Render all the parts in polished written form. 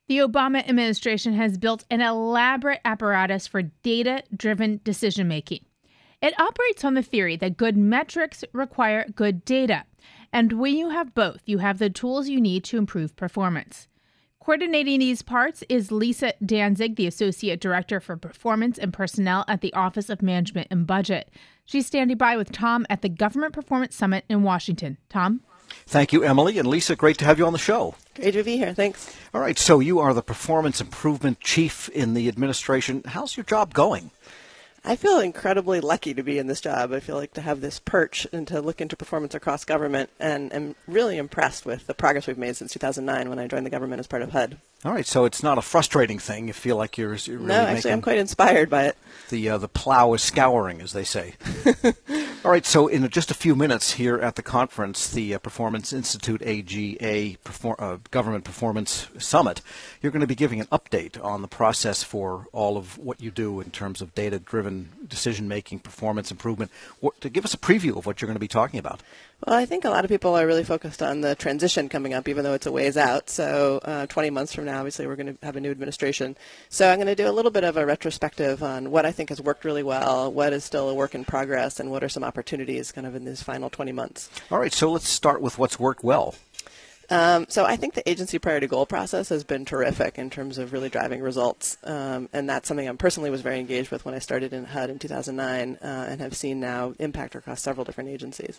The Obama administration has built an elaborate apparatus for data-driven decision-making. It operates on the theory that good metrics require good data. And when you have both, you have the tools you need to improve performance. Coordinating these parts is Lisa Danzig, the Associate Director for Performance and Personnel at the Office of Management and Budget. She's standing by with Tom at the Government Performance Summit in Washington. Tom? Thank you, Emily. And Lisa, great to have you on the show. Great to be here. Thanks. All right. So you are the Performance Improvement Chief in the administration. How's your job going? I feel incredibly lucky to be in this job. I feel like to have this perch and to look into performance across government, and I'm really impressed with the progress we've made since 2009 when I joined the government as part of HUD. All right, so it's not a frustrating thing. You feel like you're really No, actually, I'm quite inspired by it. The plow is scouring, as they say. All right, so in just a few minutes here at the conference, the Performance Institute AGA Government Performance Summit, you're going to be giving an update on the process for all of what you do in terms of data-driven decision-making, performance improvement. To give us a preview of what you're going to be talking about. Well, I think a lot of people are really focused on the transition coming up, even though it's a ways out. So 20 months from now, obviously, we're going to have a new administration. So I'm going to do a little bit of a retrospective on what I think has worked really well, what is still a work in progress, and what are some opportunities kind of in these final 20 months. All right, so let's start with what's worked well. So I think the agency priority goal process has been terrific in terms of really driving results. And that's something I personally was very engaged with when I started in HUD in 2009 and have seen now impact across several different agencies.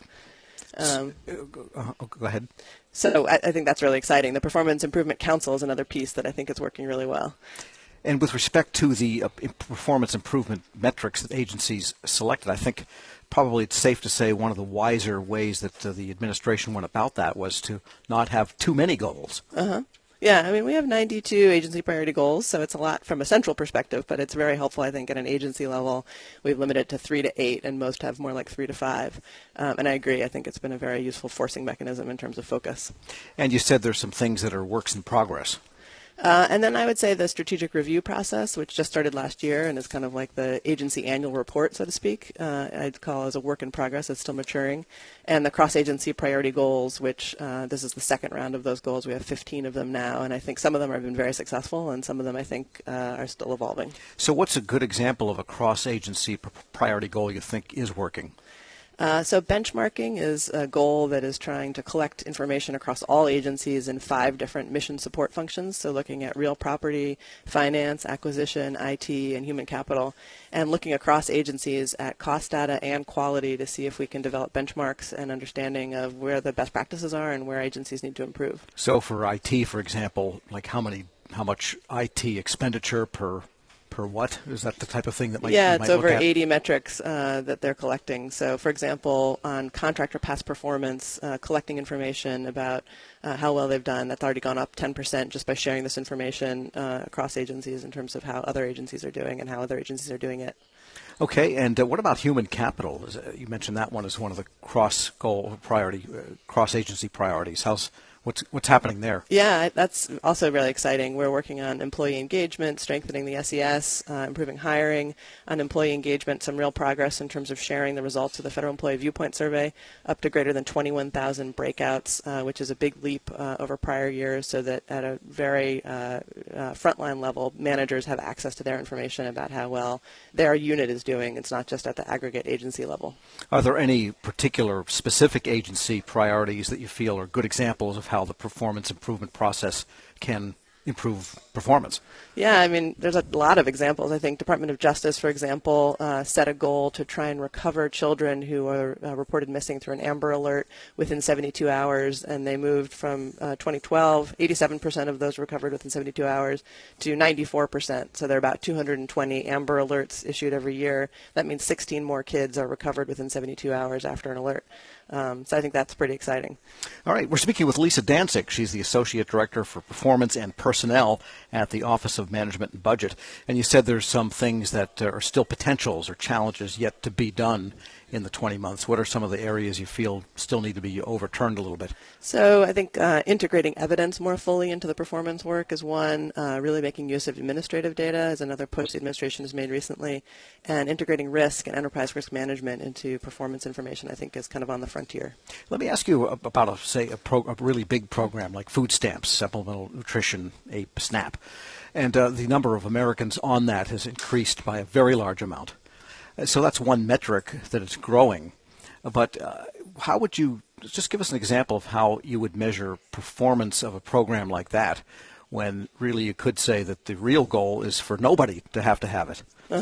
Go ahead. So I think that's really exciting. The Performance Improvement Council is another piece that I think is working really well. And with respect to the performance improvement metrics that agencies selected, I think probably it's safe to say one of the wiser ways that the administration went about that was to not have too many goals. Yeah, I mean, we have 92 agency priority goals, so it's a lot from a central perspective, but it's very helpful, I think, at an agency level. We've limited to 3 to 8, and most have more like 3 to 5. And I agree. I think it's been a very useful forcing mechanism in terms of focus. And you said there's some things that are works in progress. And then I would say the strategic review process, which just started last year and is kind of like the agency annual report, so to speak, I'd call as a work in progress. It's still maturing. And the cross-agency priority goals, which this is the second round of those goals. We have 15 of them now, and I think some of them have been very successful, and some of them I think are still evolving. So what's a good example of a cross-agency priority goal you think is working? So benchmarking is a goal that is trying to collect information across all agencies in 5 different mission support functions. So looking at real property, finance, acquisition, IT, and human capital, and looking across agencies at cost data and quality to see if we can develop benchmarks and understanding of where the best practices are and where agencies need to improve. So for IT, for example, like how much IT expenditure per what? Is that the type of thing that might it's over 80 metrics that they're collecting. So, for example, on contractor past performance, collecting information about how well they've done, that's already gone up 10% just by sharing this information across agencies in terms of how other agencies are doing and how other agencies are doing it. Okay, and what about human capital? You mentioned that one as one of the cross-agency priorities. What's happening there? Yeah, that's also really exciting. We're working on employee engagement, strengthening the SES, improving hiring, on employee engagement, some real progress in terms of sharing the results of the Federal Employee Viewpoint Survey, up to greater than 21,000 breakouts, which is a big leap over prior years, so that at a very frontline level, managers have access to their information about how well their unit is doing. It's not just at the aggregate agency level. Are there any particular specific agency priorities that you feel are good examples of how the performance improvement process can improve performance? Yeah, I mean, there's a lot of examples. I think Department of Justice, for example, set a goal to try and recover children who are reported missing through an Amber Alert within 72 hours, and they moved from 2012, 87% of those recovered within 72 hours, to 94%. So there are about 220 Amber Alerts issued every year. That means 16 more kids are recovered within 72 hours after an alert. So I think that's pretty exciting. All right. We're speaking with Lisa Danzig. She's the Associate Director for Performance and Personnel at the Office of Management and Budget. And you said there's some things that are still potentials or challenges yet to be done in the 20 months? What are some of the areas you feel still need to be overturned a little bit? So I think integrating evidence more fully into the performance work is one. Really making use of administrative data is another push the administration has made recently. And integrating risk and enterprise risk management into performance information, I think, is kind of on the frontier. Let me ask you about, a really big program like food stamps, supplemental nutrition, SNAP. And the number of Americans on that has increased by a very large amount. So that's one metric that is growing. But how would you just give us an example of how you would measure performance of a program like that when really you could say that the real goal is for nobody to have it?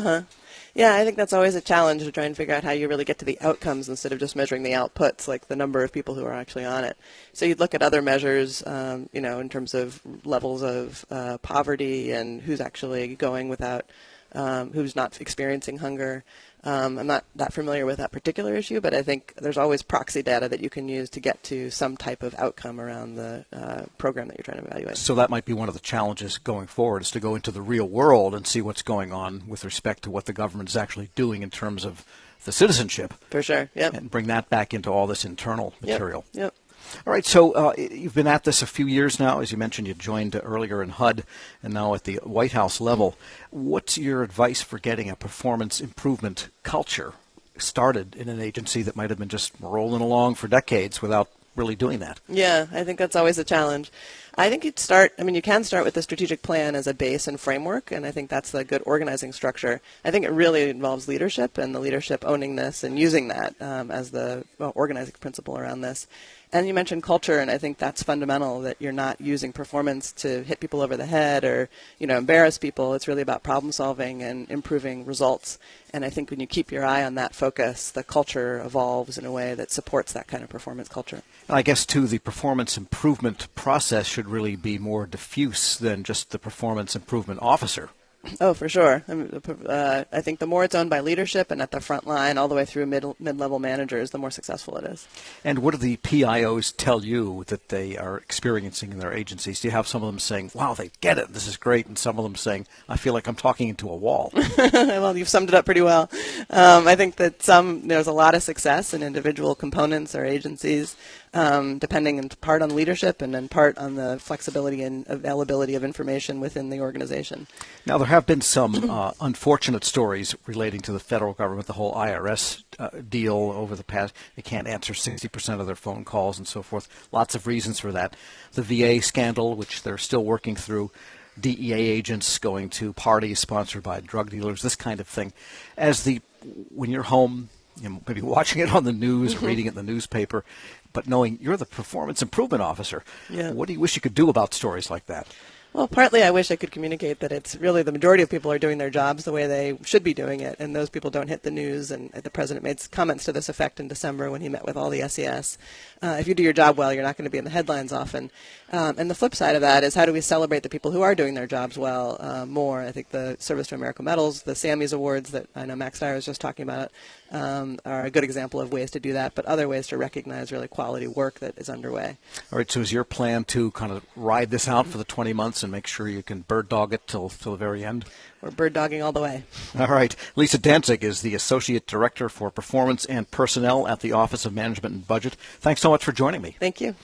Yeah, I think that's always a challenge to try and figure out how you really get to the outcomes instead of just measuring the outputs, like the number of people who are actually on it. So you'd look at other measures, in terms of levels of poverty and who's actually going without, who's not experiencing hunger. I'm not that familiar with that particular issue, but I think there's always proxy data that you can use to get to some type of outcome around the program that you're trying to evaluate. So that might be one of the challenges going forward, is to go into the real world and see what's going on with respect to what the government is actually doing in terms of the citizenship. For sure, yep. And bring that back into all this internal material. Yep. All right, so you've been at this a few years now. As you mentioned, you joined earlier in HUD and now at the White House level. What's your advice for getting a performance improvement culture started in an agency that might have been just rolling along for decades without really doing that? Yeah, I think that's always a challenge. I think you can start with the strategic plan as a base and framework, and I think that's the good organizing structure. I think it really involves leadership, and the leadership owning this and using that as the organizing principle around this. And you mentioned culture, and I think that's fundamental, that you're not using performance to hit people over the head or, embarrass people. It's really about problem solving and improving results. And I think when you keep your eye on that focus, the culture evolves in a way that supports that kind of performance culture. I guess, too, the performance improvement process should really be more diffuse than just the performance improvement officer. Oh, for sure. I think the more it's owned by leadership and at the front line all the way through mid-level managers, the more successful it is. And what do the PIOs tell you that they are experiencing in their agencies? Do you have some of them saying, wow, they get it, this is great, and some of them saying, I feel like I'm talking into a wall? Well, you've summed it up pretty well. I think that there's a lot of success in individual components or agencies, depending in part on leadership and in part on the flexibility and availability of information within the organization. Now, there have been some unfortunate stories relating to the federal government, the whole IRS deal over the past. They can't answer 60% of their phone calls and so forth. Lots of reasons for that. The VA scandal, which they're still working through. DEA agents going to parties sponsored by drug dealers, this kind of thing. When you're home, maybe watching it on the news, reading it in the newspaper, but knowing you're the performance improvement officer, what do you wish you could do about stories like that? Well, partly I wish I could communicate that it's really the majority of people are doing their jobs the way they should be doing it, and those people don't hit the news. And the president made comments to this effect in December when he met with all the SES. If you do your job well, you're not going to be in the headlines often. And the flip side of that is, how do we celebrate the people who are doing their jobs well more? I think the Service to America medals, the Sammys Awards that I know Max Dyer was just talking about, are a good example of ways to do that, but other ways to recognize really quality work that is underway. All right, so is your plan to kind of ride this out for the 20 months and make sure you can bird dog it till the very end? We're bird dogging all the way. All right. Lisa Danzig is the Associate Director for Performance and Personnel at the Office of Management and Budget. Thanks so much for joining me. Thank you.